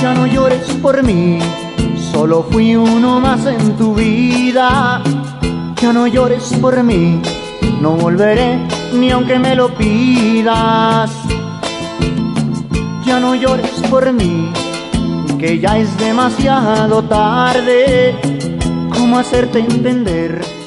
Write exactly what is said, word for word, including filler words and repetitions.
Ya no llores por mí, solo fui uno más en tu vida. Ya no llores por mí, no volveré ni aunque me lo pidas. Ya no llores por mí, que ya es demasiado tarde. ¿Cómo hacerte entender